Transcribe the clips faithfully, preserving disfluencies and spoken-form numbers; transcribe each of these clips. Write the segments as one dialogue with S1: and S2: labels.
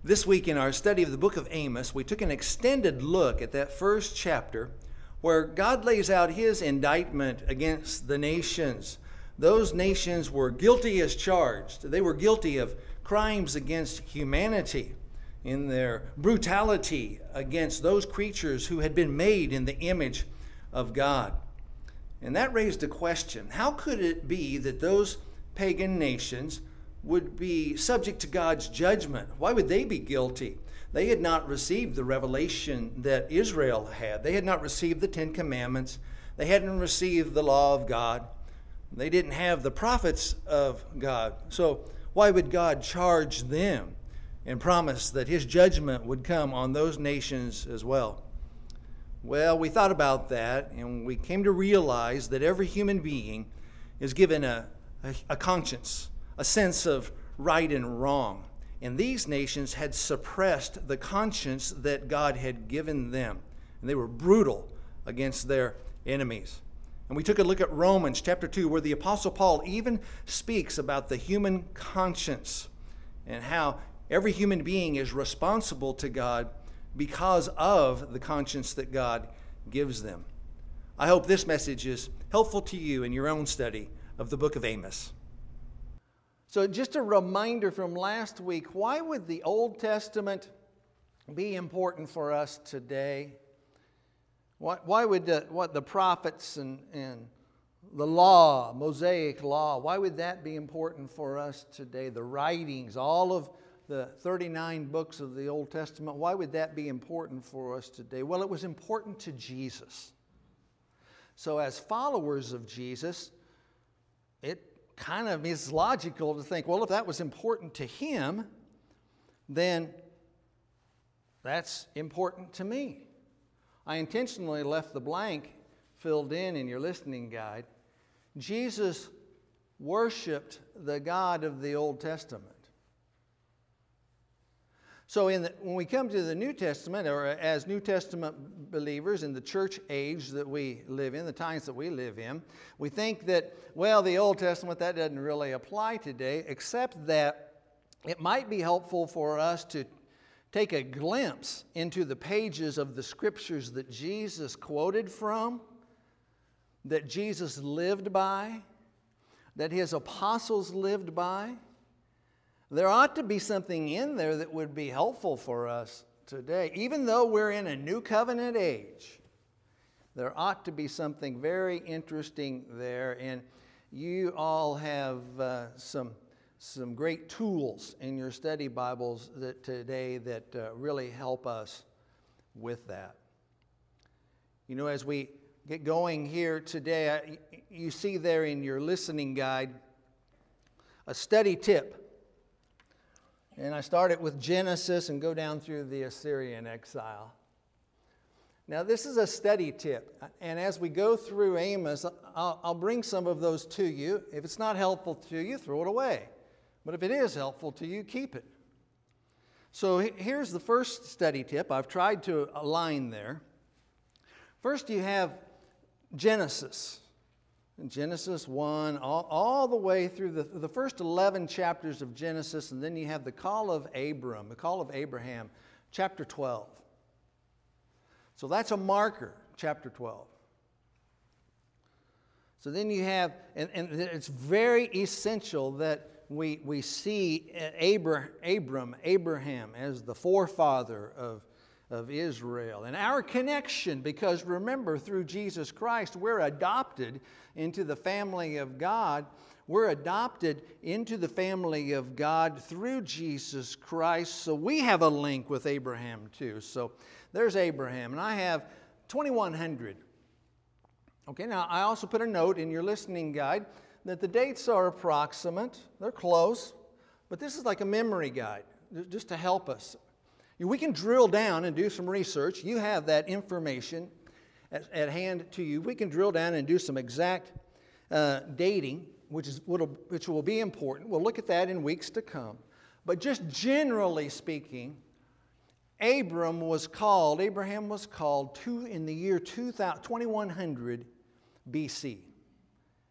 S1: This week in our study of the book of Amos, we took an extended look at that first chapter where God lays out his indictment against the nations. Those nations were guilty as charged. They were guilty of crimes against humanity in their brutality against those creatures who had been made in the image of God. And that raised a question. How could it be that those pagan nations would be subject to God's judgment? Why would they be guilty? They had not received the revelation that Israel had. They had not received the Ten Commandments. They hadn't received the law of God. They didn't have the prophets of God. So why would God charge them and promise that his judgment would come on those nations as well? Well, we thought about that, and we came to realize that every human being is given a, a, a conscience, a sense of right and wrong. And these nations had suppressed the conscience that God had given them. And they were brutal against their enemies. And we took a look at Romans chapter two, where the Apostle Paul even speaks about the human conscience and how every human being is responsible to God because of the conscience that God gives them. I hope this message is helpful to you in your own study of the book of Amos. So just a reminder from last week, why would the Old Testament be important for us today? Why, why would the, what the prophets and, and the law, Mosaic law, why would that be important for us today? The writings, all of the thirty-nine books of the Old Testament, why would that be important for us today? Well, it was important to Jesus. So as followers of Jesus, it kind of is logical to think, well, if that was important to him, then that's important to me. I intentionally left the blank filled in in your listening guide. Jesus worshiped the God of the Old Testament. So in the, when we come to the New Testament, or as New Testament believers in the church age that we live in, the times that we live in, we think that, well, the Old Testament, that doesn't really apply today, except that it might be helpful for us to take a glimpse into the pages of the scriptures that Jesus quoted from, that Jesus lived by, that his apostles lived by. There ought to be something in there that would be helpful for us today. Even though we're in a new covenant age, there ought to be something very interesting there. And you all have uh, some, some great tools in your study Bibles that today that uh, really help us with that. You know, as we get going here today, you see there in your listening guide a study tip. And I start it with Genesis and go down through the Assyrian exile. Now, this is a study tip. And as we go through Amos, I'll, I'll bring some of those to you. If it's not helpful to you, throw it away. But if it is helpful to you, keep it. So here's the first study tip. I've tried to align there. First, you have Genesis. Genesis one, all, all the way through the, the first eleven chapters of Genesis, and then you have the call of Abram, the call of Abraham, chapter twelve. So that's a marker, chapter twelve. So then you have, and, and it's very essential that we, we see Abra, Abram, Abraham as the forefather of of Israel. And our connection, because remember, through Jesus Christ, we're adopted into the family of God. We're adopted into the family of God through Jesus Christ. So we have a link with Abraham too. So there's Abraham. And I have twenty-one hundred. Okay, now I also put a note in your listening guide that the dates are approximate. They're close. But this is like a memory guide, just to help us. We can drill down and do some research. You have that information at, at hand to you. We can drill down and do some exact uh, dating, which is which will be important. We'll look at that in weeks to come. But just generally speaking, Abram was called, Abraham was called two, in the year twenty-one hundred B C.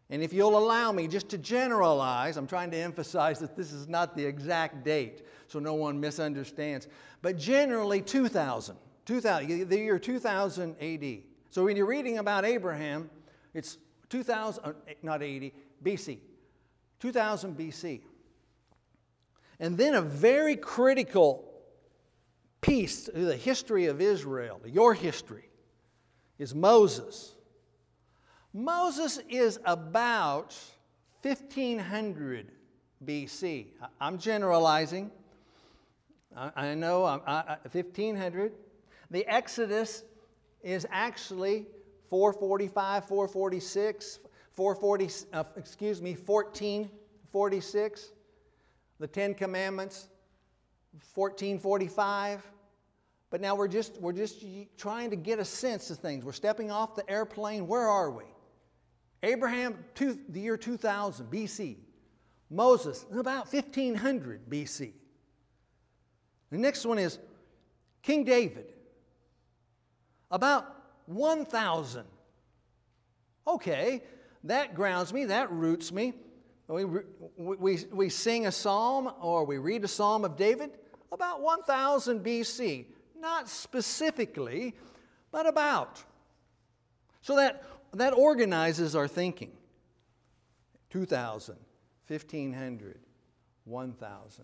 S1: And if you'll allow me just to generalize, I'm trying to emphasize that this is not the exact date so no one misunderstands, but generally two thousand, two thousand, the year two thousand A D. So when you're reading about Abraham, it's two thousand, not eighty, B C, two thousand B C. And then a very critical piece to the history of Israel, your history, is Moses. Moses is about fifteen hundred B C. I'm generalizing. I, I know I, I, fifteen hundred. The Exodus is actually four forty-five, four forty-six, four forty, uh, excuse me, fourteen forty-six. The Ten Commandments, fourteen forty-five. But now we're just, we're just trying to get a sense of things. We're stepping off the airplane. Where are we? Abraham, two, the year two thousand B C. Moses, about fifteen hundred B C. The next one is King David, about one thousand. Okay, that grounds me, that roots me. We, we, we sing a psalm or we read a psalm of David about one thousand B C. Not specifically, but about. So that, that organizes our thinking. two thousand, fifteen hundred, one thousand.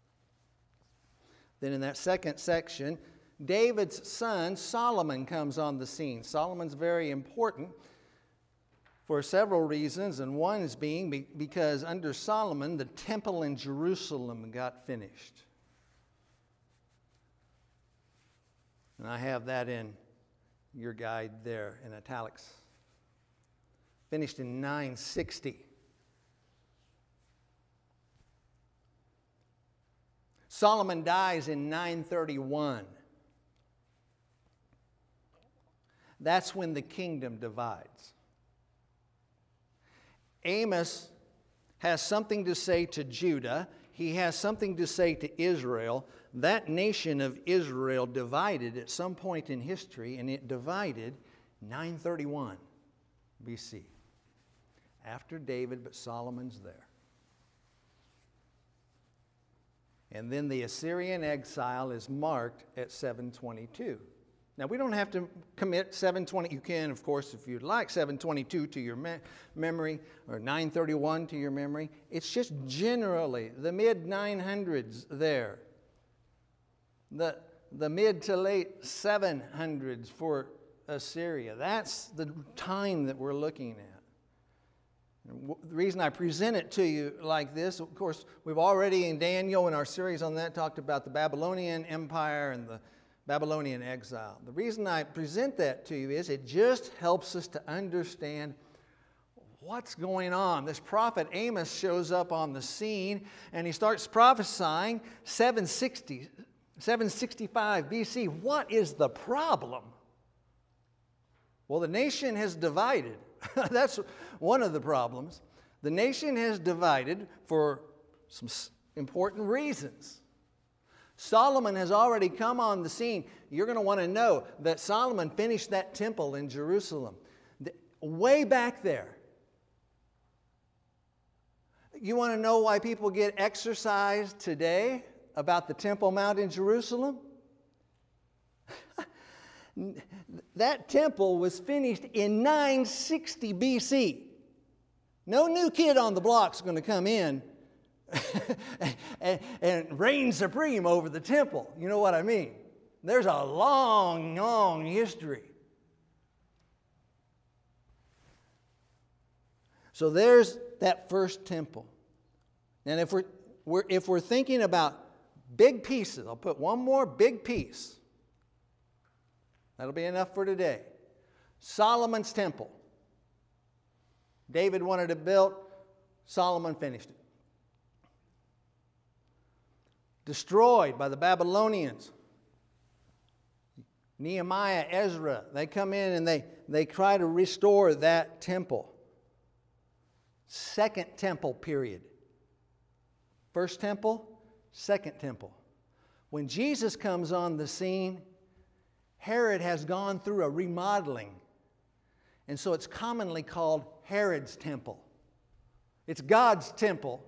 S1: Then in that second section, David's son Solomon comes on the scene. Solomon's very important for several reasons, and one is being be- because under Solomon, the temple in Jerusalem got finished. And I have that in your guide there in italics. Finished in nine sixty. Solomon dies in nine thirty-one. That's when the kingdom divides. Amos has something to say to Judah. He has something to say to Israel. That nation of Israel divided at some point in history, and it divided nine thirty-one B C. After David, but Solomon's there. And then the Assyrian exile is marked at seven twenty-two. Now, we don't have to commit seven twenty. You can, of course, if you'd like, seven twenty-two to your me- memory or nine thirty-one to your memory. It's just generally the mid nine hundreds there. The, the mid to late seven hundreds for Assyria. That's the time that we're looking at. The reason I present it to you like this, of course, we've already in Daniel in our series on that talked about the Babylonian Empire and the Babylonian exile. The reason I present that to you is it just helps us to understand what's going on. This prophet Amos shows up on the scene and he starts prophesying seven sixty, seven sixty-five B C. What is the problem? Well, the nation has divided. That's one of the problems. The nation has divided for some important reasons. Solomon has already come on the scene. You're going to want to know that Solomon finished that temple in Jerusalem. Way back there. You want to know why people get exercised today about the Temple Mount in Jerusalem? That temple was finished in nine sixty B C. No new kid on the block is going to come in and, and reign supreme over the temple. You know what I mean? There's a long, long history. So there's that first temple. And if we're, we're, if we're thinking about big pieces, I'll put one more big piece. That'll be enough for today. Solomon's temple. David wanted it built. Solomon finished it. Destroyed by the Babylonians. Nehemiah, Ezra, they come in and they, they try to restore that temple. Second temple period. First temple, second temple. When Jesus comes on the scene, Herod has gone through a remodeling. And so it's commonly called Herod's temple. It's God's temple.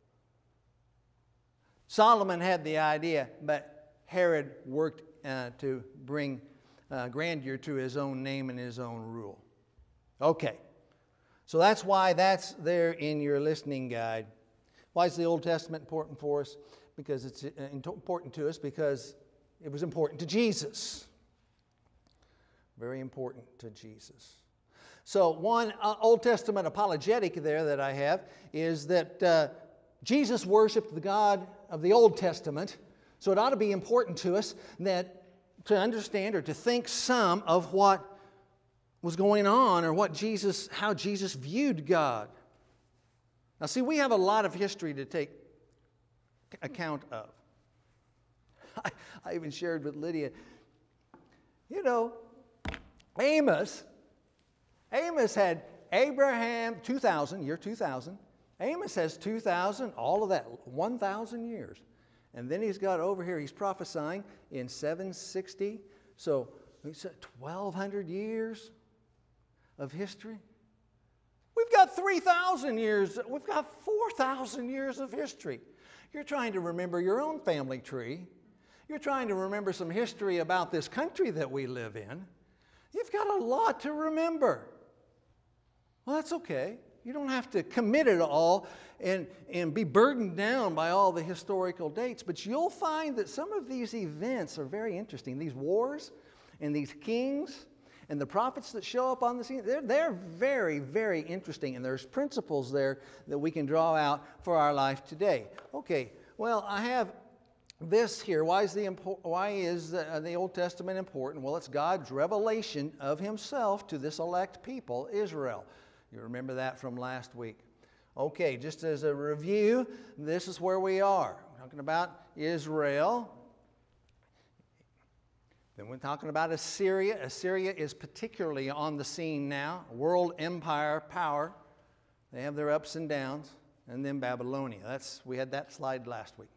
S1: Solomon had the idea, but Herod worked uh, to bring uh, grandeur to his own name and his own rule. Okay, so that's why that's there in your listening guide. Why is the Old Testament important for us? Because it's important to us because it was important to Jesus. Very important to Jesus. So one uh, Old Testament apologetic there that I have is that uh, Jesus worshiped the God of the Old Testament. So it ought to be important to us that to understand or to think some of what was going on or what Jesus, how Jesus viewed God. Now see, we have a lot of history to take account of. I, I even shared with Lydia, you know, Amos, Amos had Abraham, two thousand, year two thousand. Amos has two thousand, all of that, one thousand years. And then he's got over here, he's prophesying in seven sixty. So he's at twelve hundred years of history. We've got three thousand years, we've got four thousand years of history. You're trying to remember your own family tree. You're trying to remember some history about this country that we live in. You've got a lot to remember. Well, that's okay. You don't have to commit it all and, and be burdened down by all the historical dates, but you'll find that some of these events are very interesting. These wars and these kings and the prophets that show up on the scene, they're, they're very, very interesting, and there's principles there that we can draw out for our life today. Okay, well, I have this here. Why is the, why is the, the Old Testament important? Well, it's God's revelation of Himself to this elect people, Israel. You remember that from last week. Okay, just as a review, this is where we are. We're talking about Israel. Then we're talking about Assyria. Assyria is particularly on the scene now. World empire power. They have their ups and downs. And then Babylonia. That's, we had that slide last week.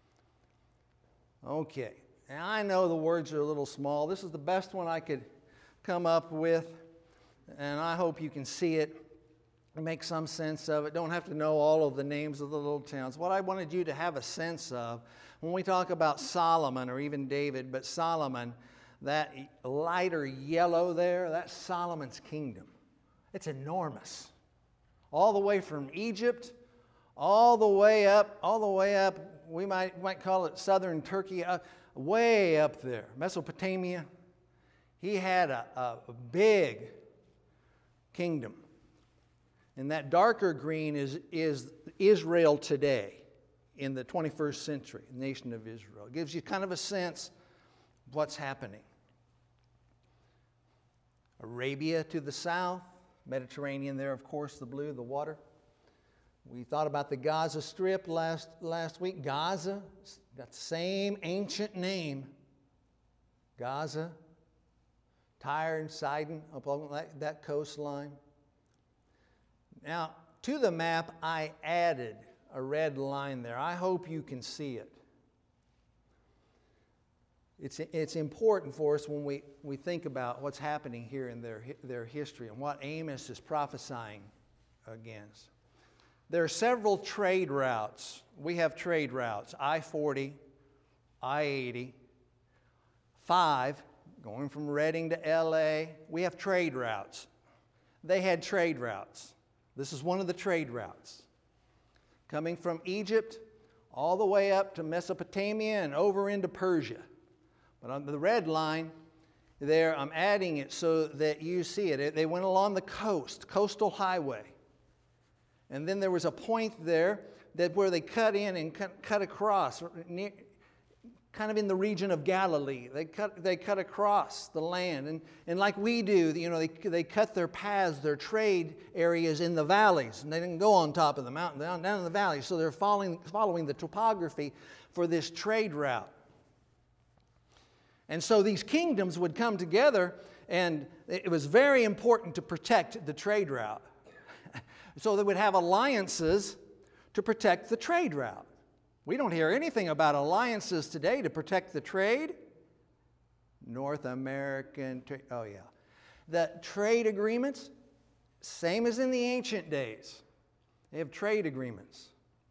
S1: Okay. Now I know the words are a little small. This is the best one I could come up with. And I hope you can see it and make some sense of it. Don't have to know all of the names of the little towns. What I wanted you to have a sense of, when we talk about Solomon or even David, but Solomon, that lighter yellow there, that's Solomon's kingdom. It's enormous. All the way from Egypt, all the way up, all the way up, we might, might call it southern Turkey, uh, way up there, Mesopotamia. He had a, a big kingdom. And that darker green is, is Israel today in the twenty-first century, the nation of Israel. It gives you kind of a sense of what's happening. Arabia to the south, Mediterranean there, of course, the blue, the water. We thought about the Gaza Strip last, last week. Gaza, got the same ancient name. Gaza, Tyre and Sidon, up along that, that coastline. Now, to the map, I added a red line there. I hope you can see it. It's, it's important for us when we, we think about what's happening here in their, their history and what Amos is prophesying against. There are several trade routes. We have trade routes, I forty, I eighty, five, going from Reading to L A. We have trade routes. They had trade routes. This is one of the trade routes. Coming from Egypt all the way up to Mesopotamia and over into Persia. But on the red line there, I'm adding it so that you see it. They went along the coast, coastal highway. And then there was a point there that where they cut in and cut, cut across, near, kind of in the region of Galilee. They cut, they cut across the land. And, and like we do, you know, they, they cut their paths, their trade areas in the valleys. And they didn't go on top of the mountain, down, down in the valleys. So they're following, following the topography for this trade route. And so these kingdoms would come together, and it was very important to protect the trade route. So they would have alliances to protect the trade route. We don't hear anything about alliances today to protect the trade. North American, oh yeah. The trade agreements, same as in the ancient days. They have trade agreements.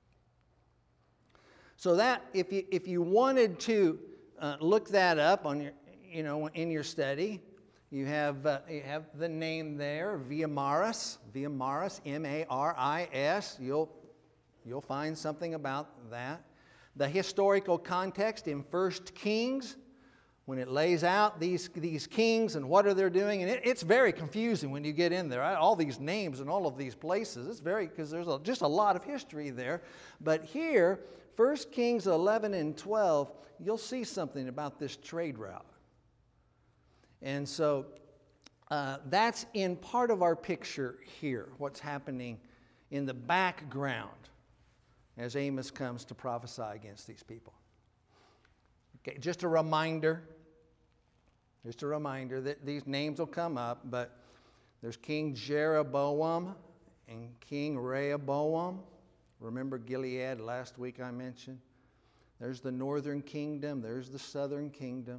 S1: So that, if you, if you wanted to uh, look that up on your, you know, in your study, you have, uh, you have the name there, Via Maris, Via Maris, M A R I S. You'll, you'll find something about that. The historical context in First Kings, when it lays out these, these kings and what are they doing, and it, it's very confusing when you get in there. All these names and all of these places, it's very, because there's a, just a lot of history there. But here, First Kings eleven and twelve, you'll see something about this trade route. And so uh, that's in part of our picture here, what's happening in the background as Amos comes to prophesy against these people. Okay, just a reminder, just a reminder that these names will come up, but there's King Jeroboam and King Rehoboam. Remember Gilead last week I mentioned? There's the northern kingdom, there's the southern kingdom.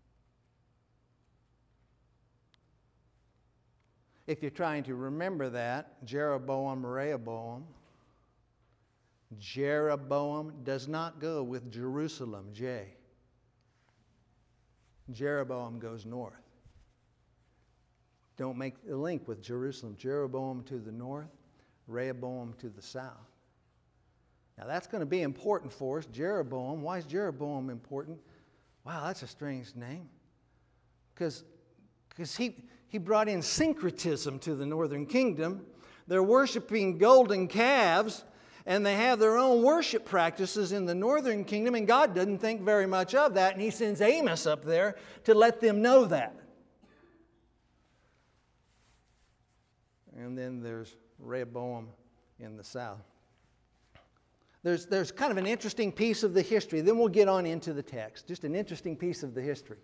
S1: If you're trying to remember that, Jeroboam, Rehoboam, Jeroboam does not go with Jerusalem, J. Jeroboam goes north. Don't make the link with Jerusalem. Jeroboam to the north, Rehoboam to the south. Now that's going to be important for us. Jeroboam, why is Jeroboam important? Wow, that's a strange name. Because he, he brought in syncretism to the northern kingdom. They're worshiping golden calves, and they have their own worship practices in the northern kingdom, and God doesn't think very much of that, and he sends Amos up there to let them know that. And then there's Rehoboam in the south. There's, there's kind of an interesting piece of the history. Then we'll get on into the text. Just an interesting piece of the history.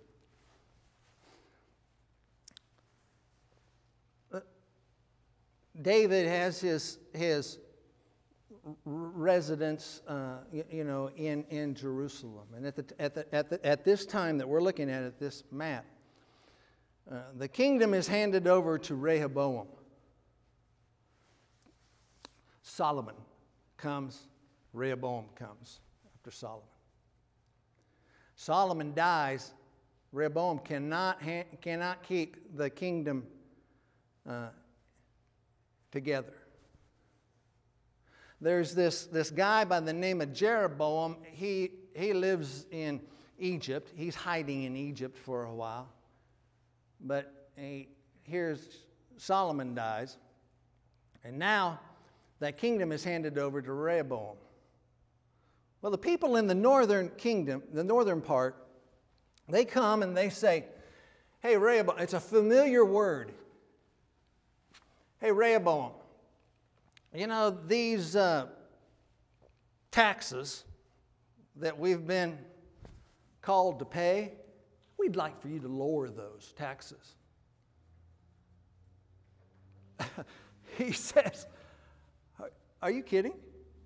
S1: David has his, his residence, uh, you, you know, in, in Jerusalem. And at, the, at, the, at, the, at this time that we're looking at, at this map, uh, the kingdom is handed over to Rehoboam. Solomon comes, Rehoboam comes after Solomon. Solomon dies. Rehoboam cannot, ha- cannot keep the kingdom uh, together. There's this, this guy by the name of Jeroboam. He, he lives in Egypt. He's hiding in Egypt for a while. But he, here's Solomon dies. And now that kingdom is handed over to Rehoboam. Well, the people in the northern kingdom, the northern part, they come and they say, hey, Rehoboam, it's a familiar word. Hey, Rehoboam, you know, these uh, taxes that we've been called to pay, we'd like for you to lower those taxes. He says, are you kidding?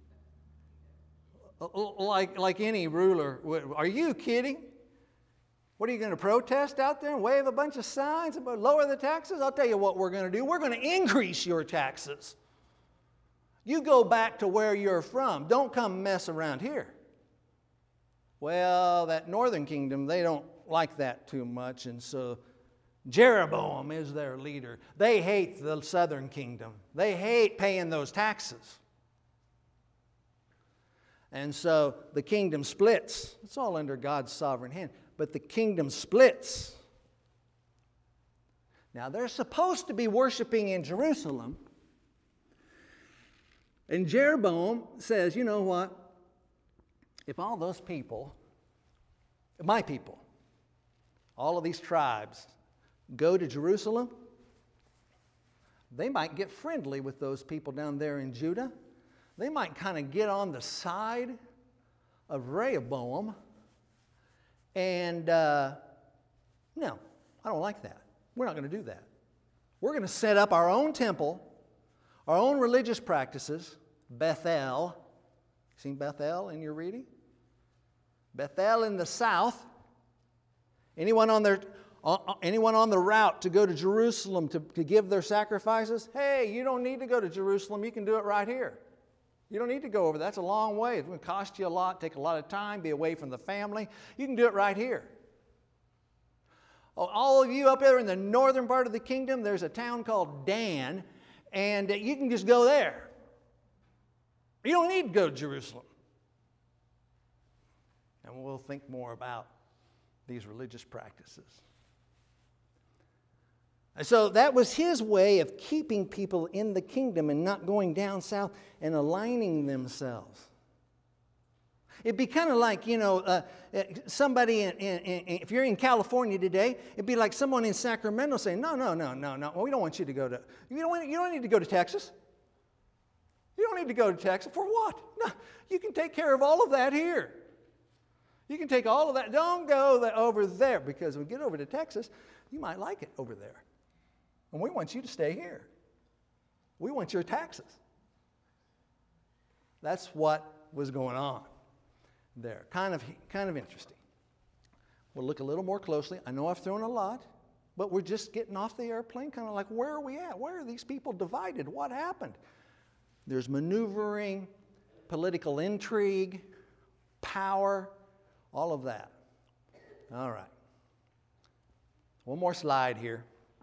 S1: Like, like any ruler, are you kidding? What are you going to protest out there and wave a bunch of signs about lower the taxes? I'll tell you what we're going to do. We're going to increase your taxes. You go back to where you're from. Don't come mess around here. Well, that northern kingdom, they don't like that too much, and so Jeroboam is their leader. They hate the southern kingdom. They hate paying those taxes. And so the kingdom splits. It's all under God's sovereign hand. But the kingdom splits. Now, they're supposed to be worshiping in Jerusalem. And Jeroboam says, you know what? If all those people, my people, all of these tribes, go to Jerusalem, they might get friendly with those people down there in Judah. They might kind of get on the side of Rehoboam. And uh, no, I don't like that. We're not going to do that. We're going to set up our own temple, our own religious practices. Bethel. Seen Bethel in your reading? Bethel in the south. Anyone on their uh, anyone on the route to go to Jerusalem to, to give their sacrifices? Hey, you don't need to go to Jerusalem. You can do it right here. You don't need to go over. That's a long way. It's going to cost you a lot, take a lot of time, be away from the family. You can do it right here. Oh, all of you up there in the northern part of the kingdom, there's a town called Dan, and you can just go there. You don't need to go to Jerusalem. And we'll think more about these religious practices. So that was his way of keeping people in the kingdom and not going down south and aligning themselves. It'd be kind of like, you know, uh, somebody, in, in, in, if you're in California today, it'd be like someone in Sacramento saying, no, no, no, no, no, well, we don't want you to go to, you don't, want, you don't need to go to Texas. You don't need to go to Texas. For what? No, you can take care of all of that here. You can take all of that. Don't go over there, because when we get over to Texas, you might like it over there. And we want you to stay here. We want your taxes. That's what was going on there. Kind of, kind of interesting. We'll look a little more closely. I know I've thrown a lot, but we're just getting off the airplane, kind of like, where are we at? Where are these people divided? What happened? There's maneuvering, political intrigue, power, all of that. All right. One more slide here.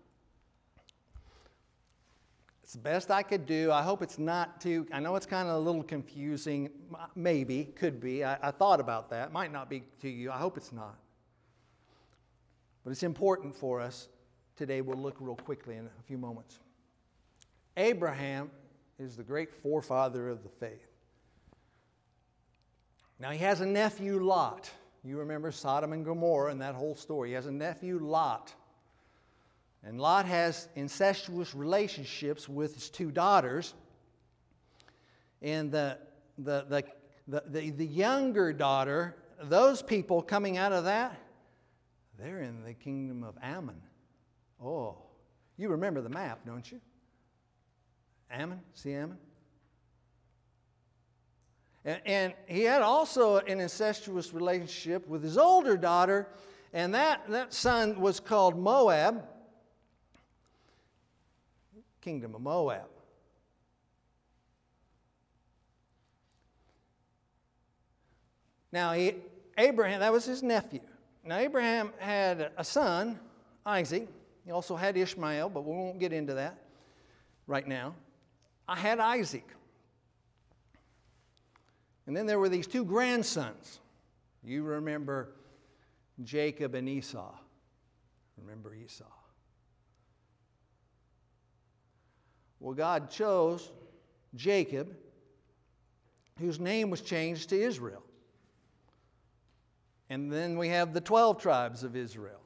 S1: It's the best I could do. I hope it's not too, I know it's kind of a little confusing. Maybe, could be. I, I thought about that. Might not be to you. I hope it's not. But it's important for us today. We'll look real quickly in a few moments. Abraham is the great forefather of the faith. Now, he has a nephew, Lot. You remember Sodom and Gomorrah and that whole story. He has a nephew, Lot. And Lot has incestuous relationships with his two daughters. And the, the, the, the, the, the younger daughter, those people coming out of that, they're in the kingdom of Ammon. Oh, you remember the map, don't you? Ammon, see Ammon? And, and he had also an incestuous relationship with his older daughter, and that, that son was called Moab. Kingdom of Moab. Now, he, Abraham, that was his nephew. Now, Abraham had a son, Isaac. He also had Ishmael, but we won't get into that right now. I had Isaac. And then there were these two grandsons. You remember Jacob and Esau. Remember Esau. Well, God chose Jacob, whose name was changed to Israel. And then we have the twelve tribes of Israel.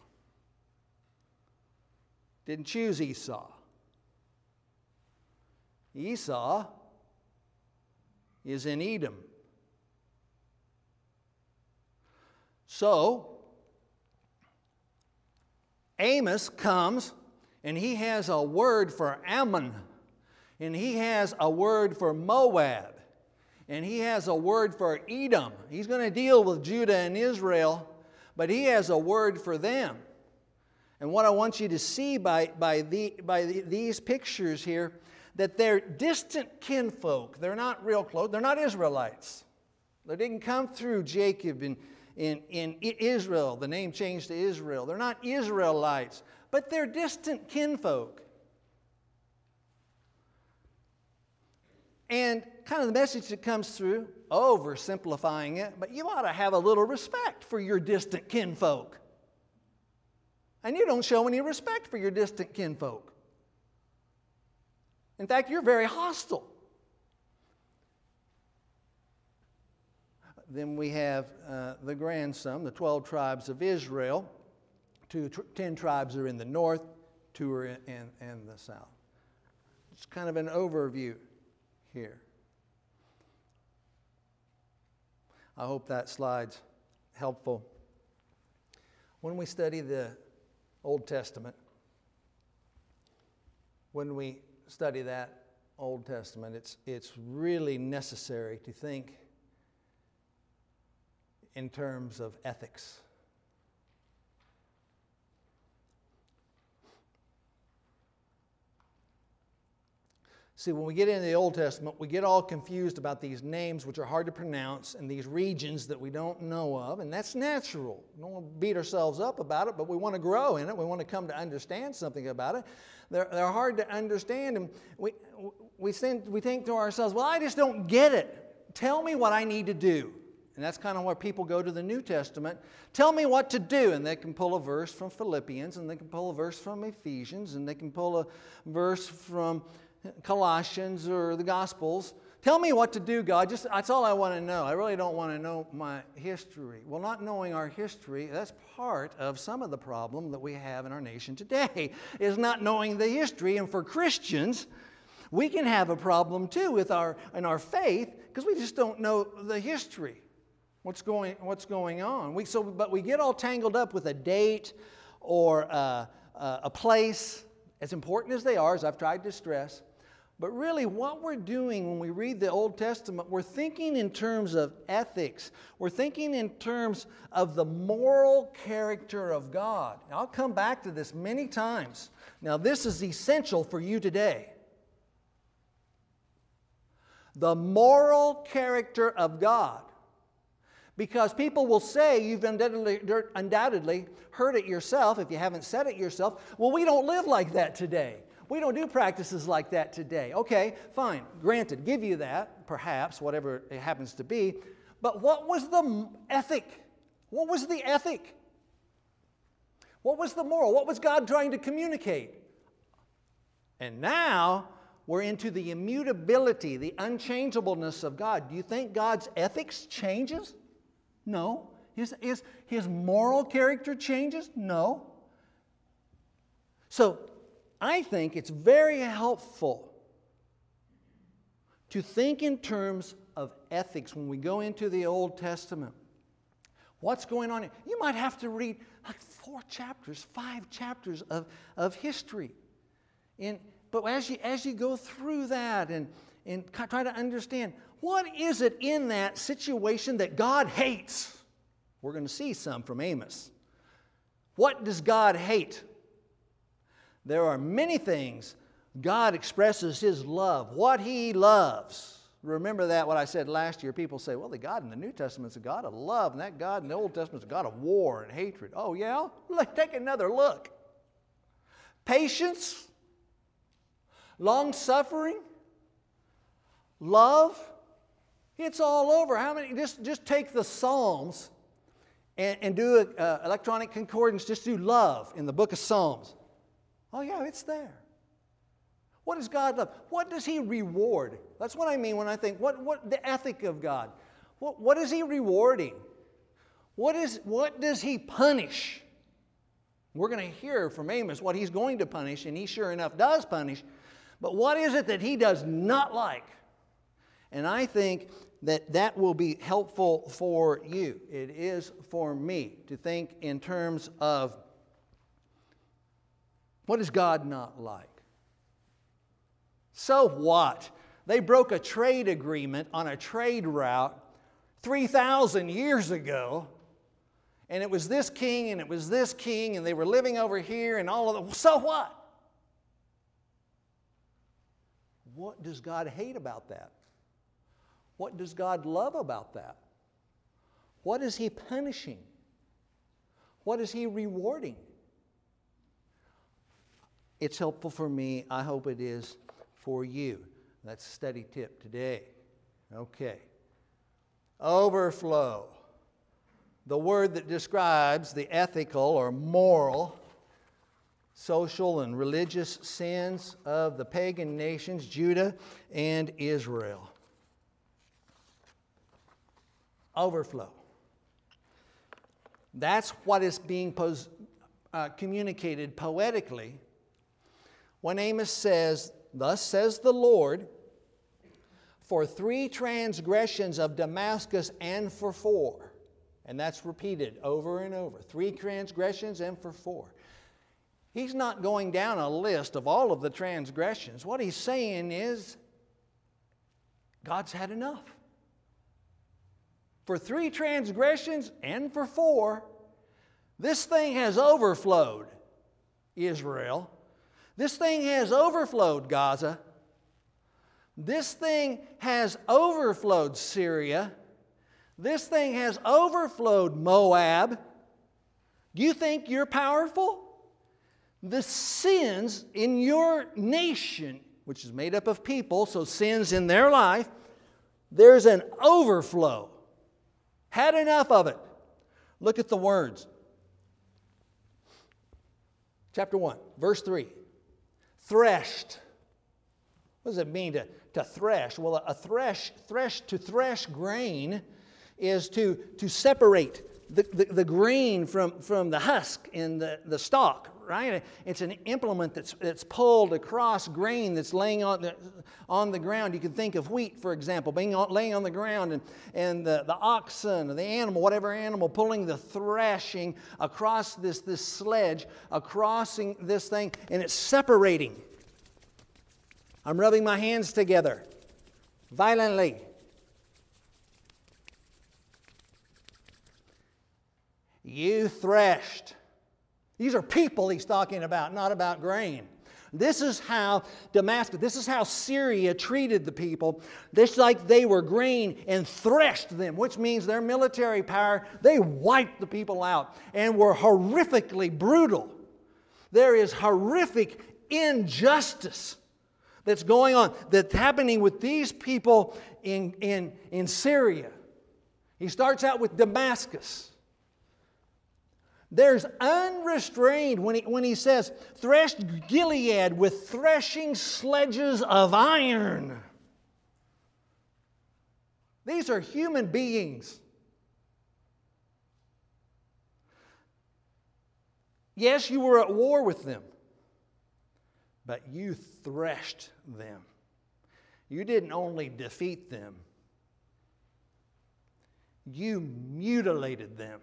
S1: Didn't choose Esau. Esau is in Edom. So, Amos comes and he has a word for Ammon. And he has a word for Moab. And he has a word for Edom. He's going to deal with Judah and Israel, but he has a word for them. And what I want you to see by, by, the, by the, these pictures here, that they're distant kinfolk. They're not real close. They're not Israelites. They didn't come through Jacob in, in, in Israel. The name changed to Israel. They're not Israelites, but they're distant kinfolk. And kind of the message that comes through, oversimplifying it, but you ought to have a little respect for your distant kinfolk. And you don't show any respect for your distant kinfolk. In fact, you're very hostile. Then we have uh, the grandson, the twelve tribes of Israel. Two, tr- ten tribes are in the north, two are in, in, in the south. It's kind of an overview here. I hope that slide's helpful. When we study the Old Testament, when we study that Old Testament, it's, it's really necessary to think in terms of ethics. See, when we get into the Old Testament, we get all confused about these names which are hard to pronounce and these regions that we don't know of, and that's natural. We don't want to beat ourselves up about it, but we want to grow in it. We want to come to understand something about it. They're, they're hard to understand, and we, we, think, we think to ourselves, well, I just don't get it. Tell me what I need to do. And that's kind of where people go to the New Testament. Tell me what to do. And they can pull a verse from Philippians, and they can pull a verse from Ephesians, and they can pull a verse from Colossians or the Gospels. Tell me what to do, God. Just, that's all I want to know. I really don't want to know my history. Well, not knowing our history, that's part of some of the problem that we have in our nation today, is not knowing the history. And for Christians, we can have a problem too with our, in our faith because we just don't know the history. What's going, what's going on? We, so, but we get all tangled up with a date or a, a, a place, as important as they are, as I've tried to stress. But really what we're doing when we read the Old Testament, we're thinking in terms of ethics. We're thinking in terms of the moral character of God. Now, I'll come back to this many times. Now, this is essential for you today. The moral character of God. Because people will say, you've undoubtedly, undoubtedly heard it yourself, if you haven't said it yourself, well, we don't live like that today. We don't do practices like that today. Okay, fine, granted, give you that, perhaps, whatever it happens to be. But what was the ethic? What was the ethic? What was the moral? What was God trying to communicate? And now we're into the immutability, the unchangeableness of God. Do you think God's ethics changes? No. His, his, his moral character changes? No. So, I think it's very helpful to think in terms of ethics when we go into the Old Testament. What's going on? You might have to read like four chapters, five chapters of, of history. And, but as you, as you go through that and, and try to understand, what is it in that situation that God hates? We're going to see some from Amos. What does God hate? There are many things God expresses His love, what He loves. Remember that, what I said last year. People say, well, the God in the New Testament is a God of love, and that God in the Old Testament is a God of war and hatred. Oh, yeah? Let's take another look. Patience, long-suffering, love, it's all over. How many? Just, just take the Psalms and, and do an uh, electronic concordance. Just do love in the book of Psalms. Oh, yeah, it's there. What does God love? What does He reward? That's what I mean when I think, what, what the ethic of God? What, what is He rewarding? What, is, what does He punish? We're going to hear from Amos what He's going to punish, and He sure enough does punish. But what is it that He does not like? And I think that that will be helpful for you. It is for me to think in terms of, what does God not like? So what? They broke a trade agreement on a trade route three thousand years ago, and it was this king and it was this king, and they were living over here and all of that. So what? What does God hate about that? What does God love about that? What is He punishing? What is He rewarding? It's helpful for me. I hope it is for you. That's a study tip today. Okay. Overflow. The word that describes the ethical or moral, social and religious sins of the pagan nations, Judah and Israel. Overflow. That's what is being pos- uh, communicated poetically when Amos says, thus says the Lord, for three transgressions of Damascus and for four. And that's repeated over and over. Three transgressions and for four. He's not going down a list of all of the transgressions. What he's saying is, God's had enough. For three transgressions and for four, this thing has overflowed, Israel. This thing has overflowed, Gaza. This thing has overflowed Syria. This thing has overflowed Moab. You think you're powerful? The sins in your nation, which is made up of people, so sins in their life, there's an overflow. Had enough of it. Look at the words. Chapter one, verse three. Threshed. What does it mean to, to thresh? Well, a thresh, thresh, to thresh grain is to, to separate the, the, the grain from, from the husk and the, the stalk, right? It's an implement that's, that's pulled across grain that's laying on the, on the ground. You can think of wheat, for example, being on, laying on the ground, and, and the, the oxen or the animal, whatever animal, pulling the threshing across this, this sledge, across this thing, and it's separating. I'm rubbing my hands together violently. You threshed. These are people he's talking about, not about grain. This is how Damascus, this is how Syria treated the people. Just like they were grain and threshed them, which means their military power, they wiped the people out and were horrifically brutal. There is horrific injustice that's going on, that's happening with these people in, in, in Syria. He starts out with Damascus. There's unrestrained, when he, when he says, threshed Gilead with threshing sledges of iron. These are human beings. Yes, you were at war with them, but you threshed them. You didn't only defeat them, you mutilated them.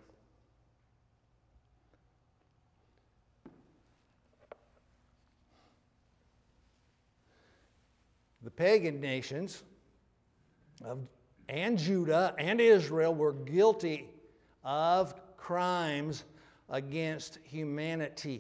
S1: The pagan nations of, and Judah and Israel were guilty of crimes against humanity.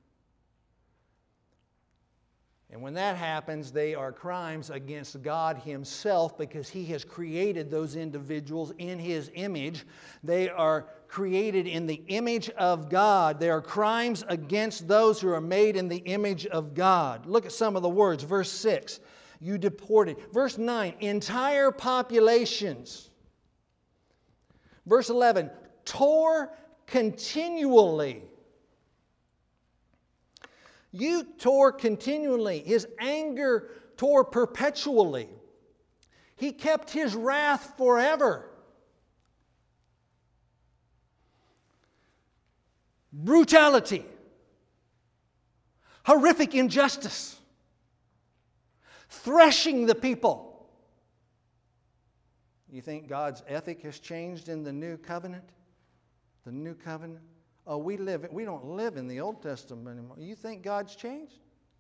S1: And when that happens, they are crimes against God Himself, because He has created those individuals in His image. They are created in the image of God. They are crimes against those who are made in the image of God. Look at some of the words. Verse six. You deported. Verse nine, entire populations. Verse eleven, tore continually. You tore continually. His anger tore perpetually. He kept His wrath forever. Brutality. Horrific injustice. Threshing the people. You think God's ethic has changed in the new covenant? The new covenant? Oh, we live, we don't live in the Old Testament anymore. You think God's changed?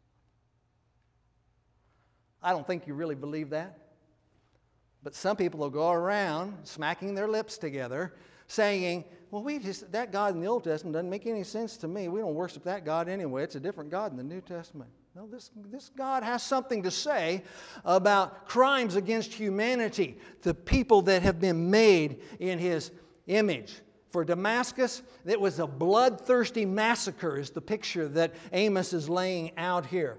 S1: I don't think you really believe that. But some people will go around smacking their lips together saying, well, we just, that God in the Old Testament doesn't make any sense to me. We don't worship that God anyway. It's a different God in the New Testament. No, this, this God has something to say about crimes against humanity, the people that have been made in His image. For Damascus, it was a bloodthirsty massacre, is the picture that Amos is laying out here.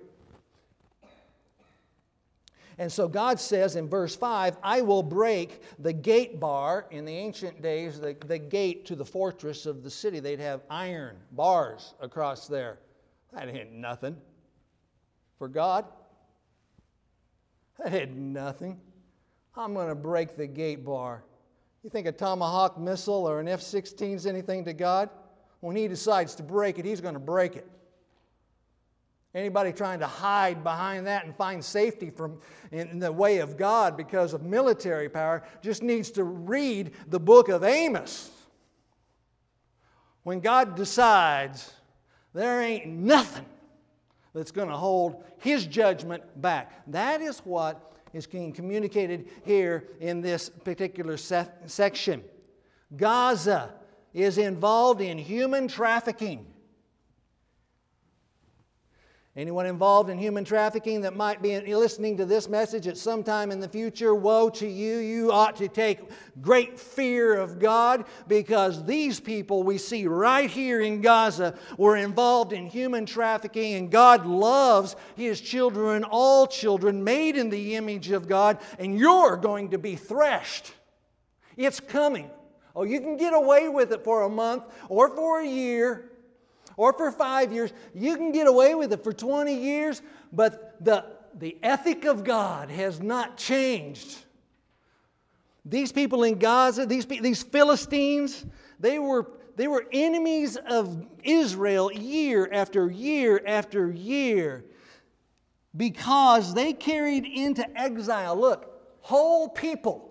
S1: And so God says in verse five, I will break the gate bar. In the ancient days, the, the gate to the fortress of the city, they'd have iron bars across there. That ain't nothing for God. That ain't nothing. I'm going to break the gate bar. You think a Tomahawk missile or an F sixteen is anything to God? When He decides to break it, He's going to break it. Anybody trying to hide behind that and find safety from in the way of God because of military power just needs to read the book of Amos. When God decides, there ain't nothing that's going to hold His judgment back. That is what is being communicated here in this particular se- section. Gaza is involved in human trafficking. Anyone involved in human trafficking that might be listening to this message at some time in the future, woe to you. You ought to take great fear of God, because these people we see right here in Gaza were involved in human trafficking, and God loves His children, all children made in the image of God, and you're going to be threshed. It's coming. Oh, you can get away with it for a month or for a year, or for five years. You can get away with it for twenty years, but the, the ethic of God has not changed. These people in Gaza, these, these Philistines, they were, they were enemies of Israel year after year after year, because they carried into exile, look, whole people,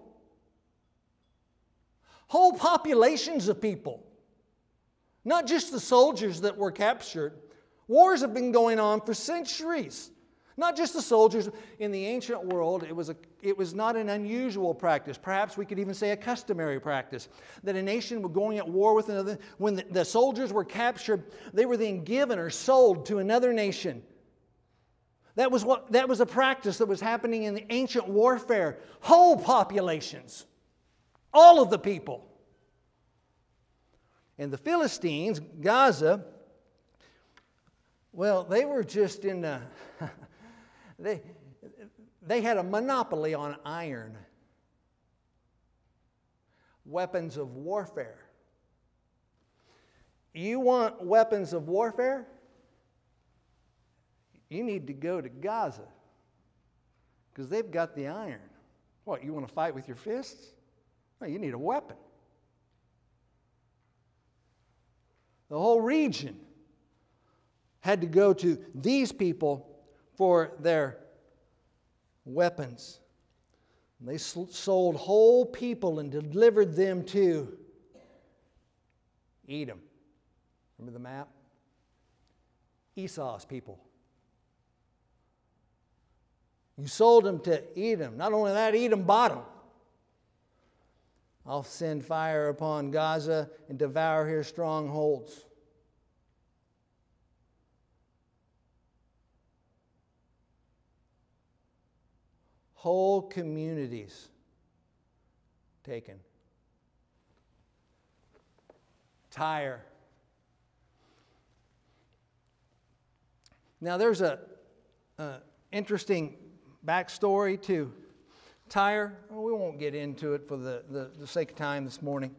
S1: whole populations of people. Not just the soldiers that were captured. Wars have been going on for centuries. Not just the soldiers. In the ancient world, it was, a, it was not an unusual practice. Perhaps we could even say a customary practice. That a nation was going at war with another. When the, the soldiers were captured, they were then given or sold to another nation. That was, what, that was a practice that was happening in the ancient warfare. Whole populations. All of the people. And the Philistines, Gaza, well, they were just in a, they, they had a monopoly on iron. Weapons of warfare. You want weapons of warfare? You need to go to Gaza, because they've got the iron. What, you want to fight with your fists? No, you need a weapon. The whole region had to go to these people for their weapons. And they sold whole people and delivered them to Edom. Remember the map? Esau's people. You sold them to Edom. Not only that, Edom bought them. I'll send fire upon Gaza and devour her strongholds. Whole communities taken. Tyre. Now there's a, a interesting backstory to Tyre. Well, we won't get into it for the, the, the sake of time this morning.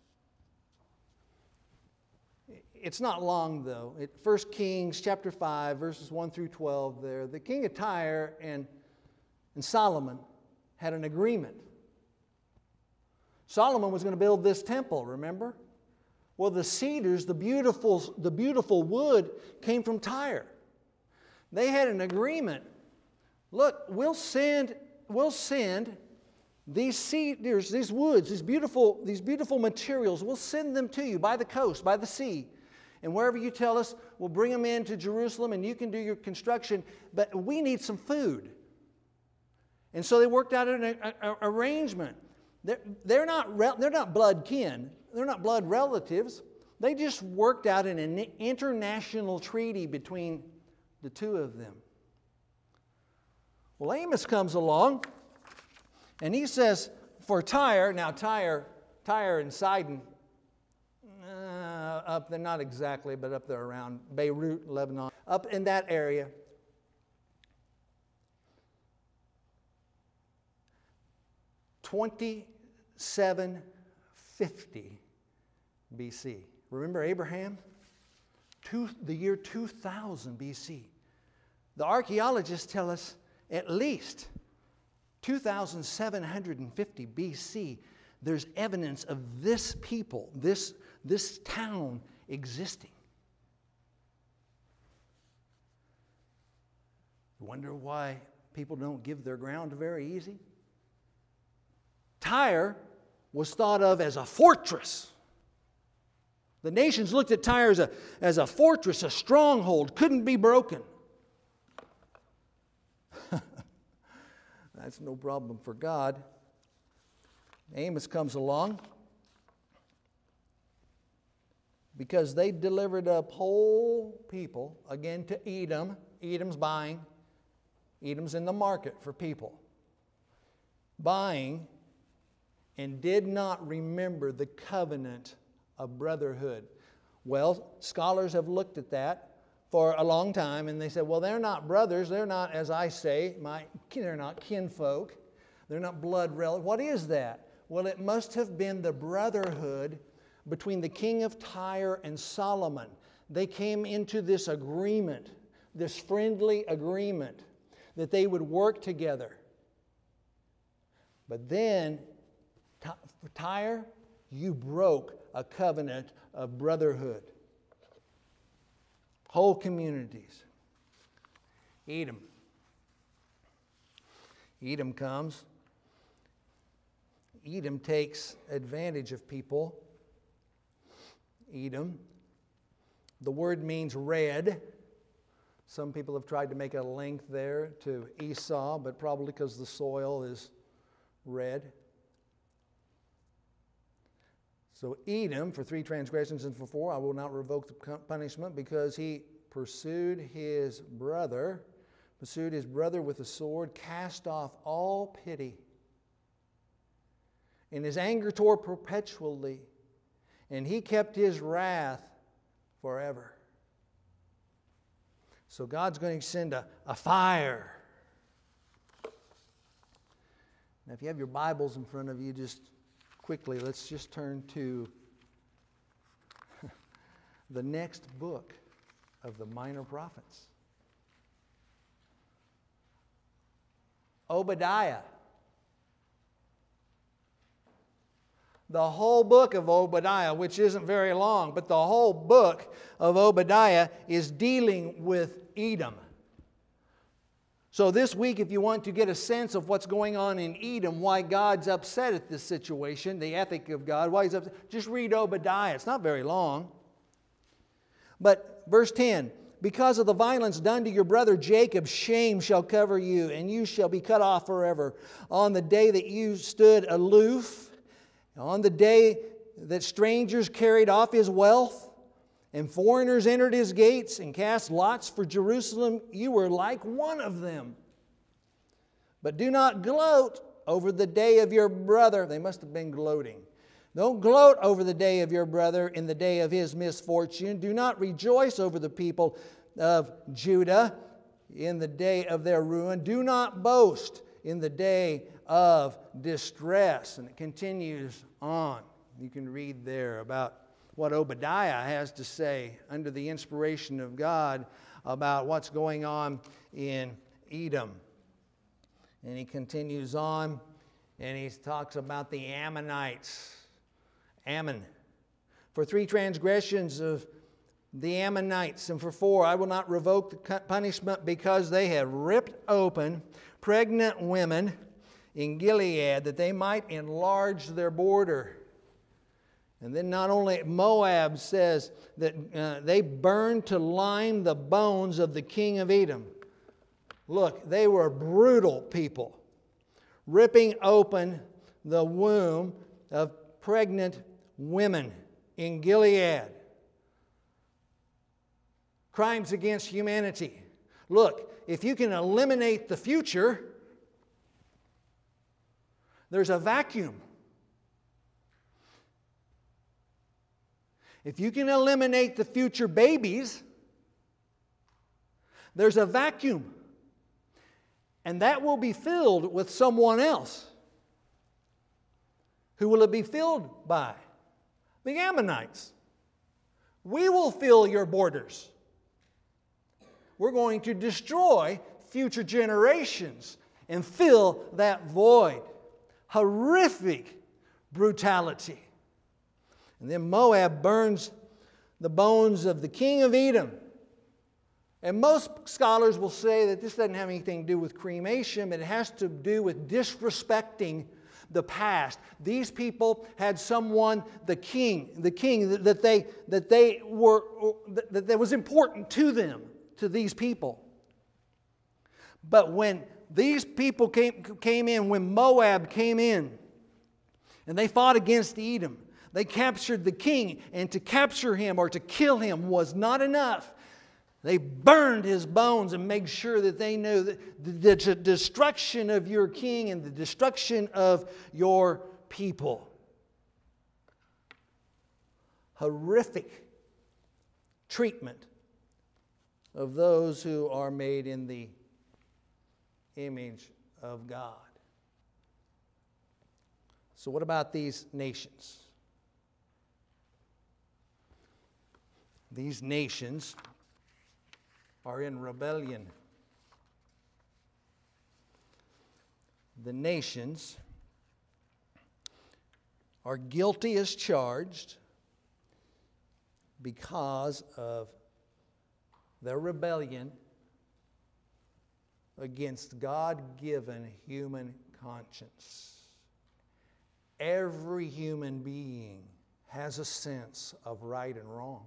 S1: It's not long, though. It, First Kings chapter five, verses one through twelve there. The king of Tyre and, and Solomon had an agreement. Solomon was going to build this temple, remember? Well, the cedars, the beautiful, the beautiful wood came from Tyre. They had an agreement. Look, we'll send... We'll send these cedars, these woods, these beautiful, these beautiful materials, we'll send them to you by the coast, by the sea. And wherever you tell us, we'll bring them into Jerusalem and you can do your construction. But we need some food. And so they worked out an a, a, arrangement. They're, they're, not re, they're not blood kin. They're not blood relatives. They just worked out an, an international treaty between the two of them. Well, Amos comes along, and he says, for Tyre, now Tyre, Tyre and Sidon, uh, up there, not exactly, but up there around Beirut, Lebanon, up in that area, twenty-seven fifty B C. Remember Abraham? Two, the year two thousand B C. The archaeologists tell us at least two thousand seven hundred fifty B C, there's evidence of this people, this, this town existing. You wonder why people don't give their ground very easy? Tyre was thought of as a fortress. The nations looked at Tyre as a, as a fortress, a stronghold, couldn't be broken. That's no problem for God. Amos comes along. because they delivered up whole people, again, to Edom. Edom's buying. Edom's in the market for people. Buying, and did not remember the covenant of brotherhood. Well, scholars have looked at that for a long time, and they said, well, they're not brothers. They're not, as I say, my, they're not kinfolk. They're not blood relatives. What is that? Well, it must have been the brotherhood between the king of Tyre and Solomon. They came into this agreement, this friendly agreement, that they would work together. But then, Tyre, you broke a covenant of brotherhood. Whole communities. Edom. Edom comes. Edom takes advantage of people. Edom. The word means red. Some people have tried to make a link there to Esau, but probably because the soil is red. So Edom, for three transgressions and for four, I will not revoke the punishment, because he pursued his brother, pursued his brother with a sword, cast off all pity. And his anger tore perpetually, and he kept his wrath forever. So God's going to send a, a fire. Now, if you have your Bibles in front of you, just quickly, let's just turn to the next book of the minor prophets. Obadiah. The whole book of Obadiah, which isn't very long, but the whole book of Obadiah is dealing with Edom. So this week, if you want to get a sense of what's going on in Edom, why God's upset at this situation, the ethic of God, why He's upset, just read Obadiah. It's not very long. But verse ten, because of the violence done to your brother Jacob, shame shall cover you, and you shall be cut off forever. On the day that you stood aloof, on the day that strangers carried off his wealth, and foreigners entered his gates and cast lots for Jerusalem, you were like one of them. But do not gloat over the day of your brother. They must have been gloating. Don't gloat over the day of your brother in the day of his misfortune. Do not rejoice over the people of Judah in the day of their ruin. Do not boast in the day of distress. And it continues on. You can read there about what Obadiah has to say under the inspiration of God about what's going on in Edom. And he continues on, and he talks about the Ammonites. Ammon. For three transgressions of the Ammonites, and for four, I will not revoke the punishment, because they have ripped open pregnant women in Gilead, that they might enlarge their border. And then not only Moab says that uh, they burned to lime the bones of the king of Edom. Look, they were brutal people, ripping open the womb of pregnant women in Gilead. Crimes against humanity. Look, if you can eliminate the future, there's a vacuum. If you can eliminate the future babies, there's a vacuum. And that will be filled with someone else. Who will it be filled by? The Ammonites. We will fill your borders. We're going to destroy future generations and fill that void. Horrific brutality. And then Moab burns the bones of the king of Edom. And most scholars will say that this doesn't have anything to do with cremation, but it has to do with disrespecting the past. These people had someone, the king, the king that they that they were that, that was important to them, to these people. But when these people came came in, when Moab came in, and they fought against Edom, They captured the king, and to capture him or to kill him was not enough. They burned his bones and made sure that they knew that the destruction of your king and the destruction of your people. Horrific treatment of those who are made in the image of God. So what about these nations? These nations are in rebellion. The nations are guilty as charged because of their rebellion against God-given human conscience. Every human being has a sense of right and wrong.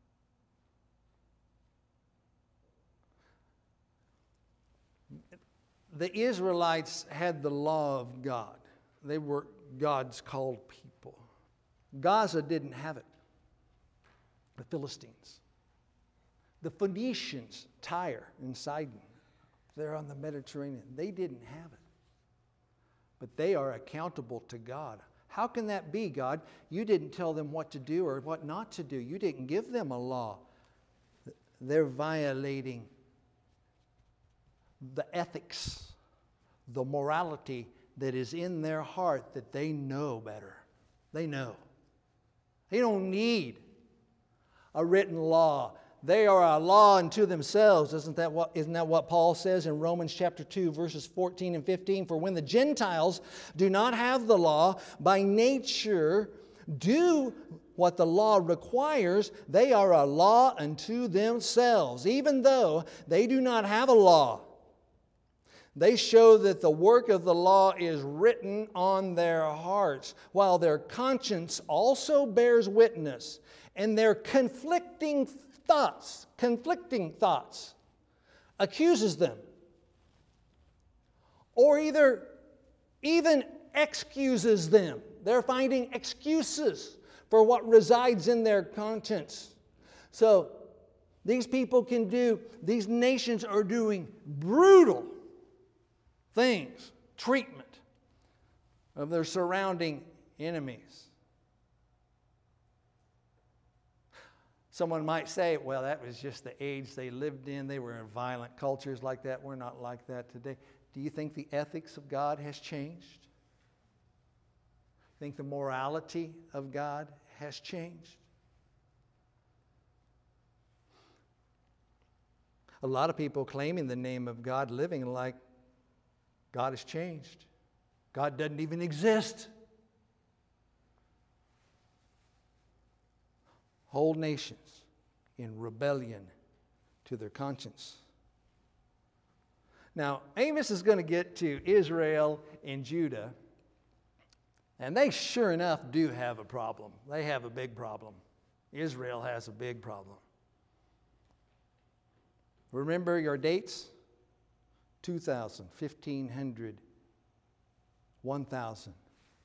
S1: The Israelites had the law of God. They were God's called people. Gaza didn't have it. The Philistines. The Phoenicians, Tyre and Sidon, they're on the Mediterranean. They didn't have it. But they are accountable to God. How can that be, God? You didn't tell them what to do or what not to do. You didn't give them a law. They're violating the ethics, the morality that is in their heart that they know better. They know. They don't need a written law. They are a law unto themselves. Isn't that what, isn't that what Paul says in Romans chapter two, verses fourteen and fifteen? For when the Gentiles do not have the law, by nature do what the law requires, they are a law unto themselves, even though they do not have a law. They show that the work of the law is written on their hearts, while their conscience also bears witness, and their conflicting thoughts, conflicting thoughts, accuses them, or either even excuses them. They're finding excuses for what resides in their conscience. So these people can do, these nations are doing brutal things, treatment of their surrounding enemies. Someone might say, well, that was just the age they lived in. They were in violent cultures like that. We're not like that today. Do you think the ethics of God has changed? Think the morality of God has changed? A lot of people claiming the name of God, living like God has changed. God doesn't even exist. Whole nations in rebellion to their conscience. Now, Amos is going to get to Israel and Judah, and they sure enough do have a problem. They have a big problem. Israel has a big problem. Remember your dates? two thousand, fifteen hundred, one thousand.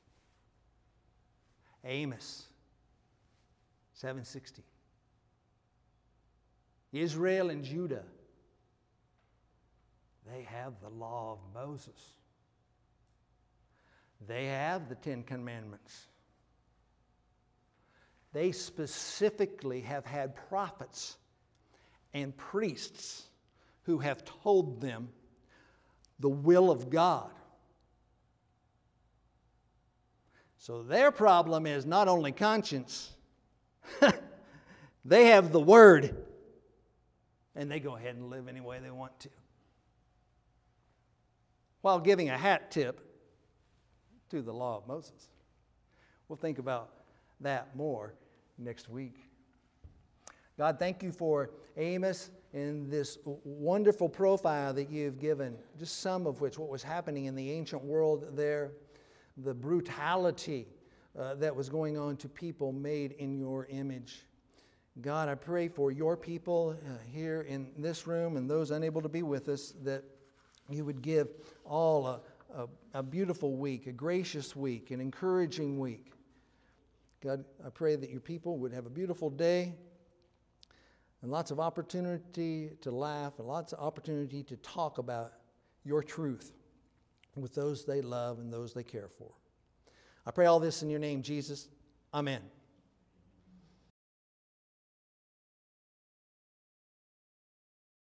S1: Amos, seven sixty. Israel and Judah, they have the law of Moses. They have the Ten Commandments. They specifically have had prophets and priests who have told them the will of God. So their problem is not only conscience, they have the Word, and they go ahead and live any way they want to, while giving a hat tip to the law of Moses. We'll think about that more next week. God, thank you for Amos and this wonderful profile that you've given, just some of which, what was happening in the ancient world there, the brutality uh, that was going on to people made in your image. God, I pray for your people uh, here in this room and those unable to be with us, that you would give all a, a, a beautiful week, a gracious week, an encouraging week. God, I pray that your people would have a beautiful day and lots of opportunity to laugh and lots of opportunity to talk about your truth with those they love and those they care for. I pray all this in your name, Jesus. Amen.